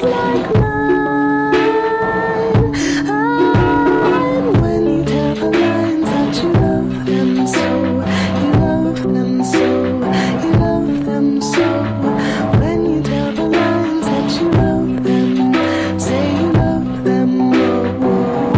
like mine. And when you tell the lines that you love them so, you love them so, you love them so. When you tell the lines that you love them, say you love them, oh, oh.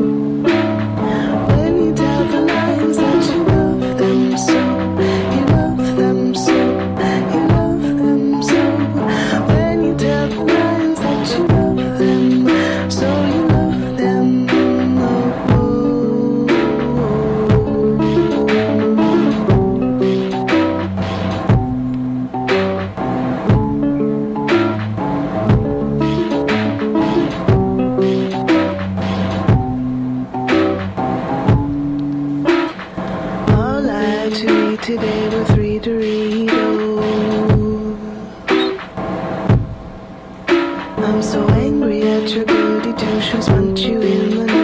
When you tell the lines that you love them so, you love them so, you love them so. When you tell the lines that you love them, so you love them, oh, oh. All I had to eat today were 3 Doritos. I'm so angry at your goody two shoes, punch you in the